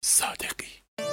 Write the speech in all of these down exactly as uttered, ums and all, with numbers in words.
صادقی.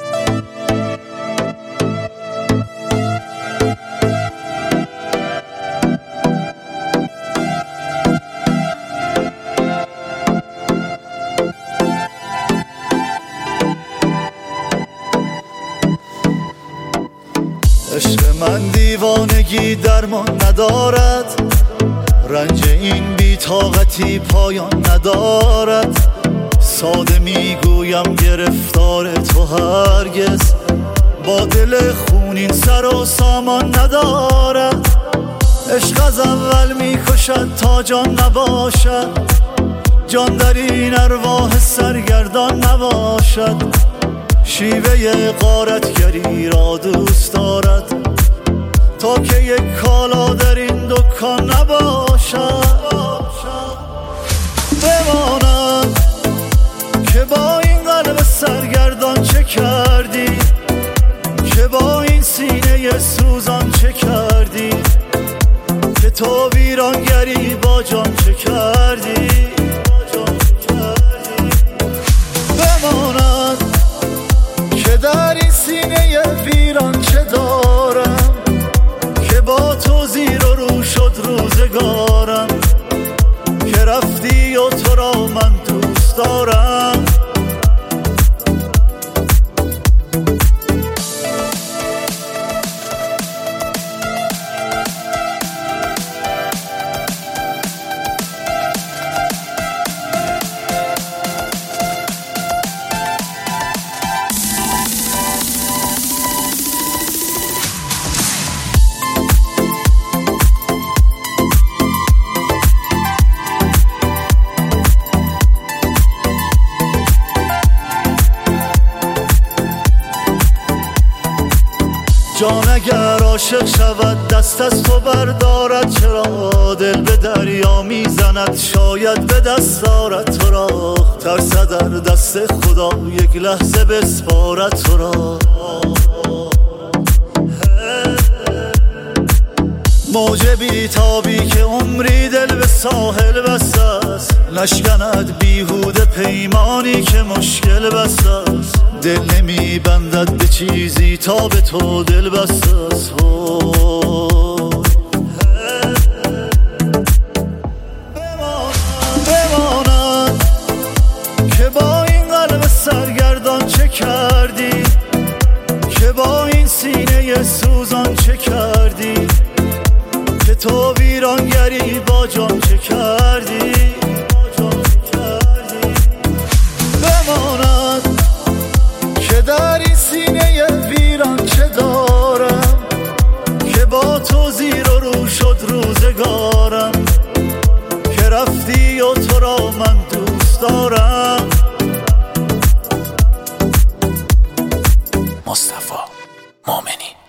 عشق من دیوانگی درمان ندارد، رنج این بی‌طاقتی پایان ندارد. ساده میگویم گرفتار تو هرگز با دل خونین سر و سامان ندارد. عشق از اول میکشد تا جان نباشد، جان در این ارواح سرگردان نباشد. شیوه غارتگری را دوست دارد تا که یک کالا در این دکان نباشد. بمانم که با این قلب سرگردان چه کردی، که با این سینه سوزان چه کردی، که تو ویرانگری با جان چه کردی. بمانم که در این سینه ویران چه دارم، که با تو زیر و رو شد روزگارم، که رفتی و تو را من دوست دارم. جان اگر عاشق شود دست از تو بردارد، چرا دل به دریا میزند شاید به دست دارد تو را. ترسد در دست خدا یک لحظه بسپارد تو را. موج بیتابی که عمری دل به ساحل بسته است، نشکند بیهوده پیمانی که مشکل بسته است. دل نمی بندد به چیزی تا به تو دل بسته است. بمانم که با این قلب سرگردان چه کردی، که با این سینه سوزان چه کردی، که تو ویرانگری با جان چه کردی. بماند که در این سینه ویران چه دارم، که با تو زیر و رو شد روزگارم، که رفتی و تو را من دوست دارم. مصطفی مومنی.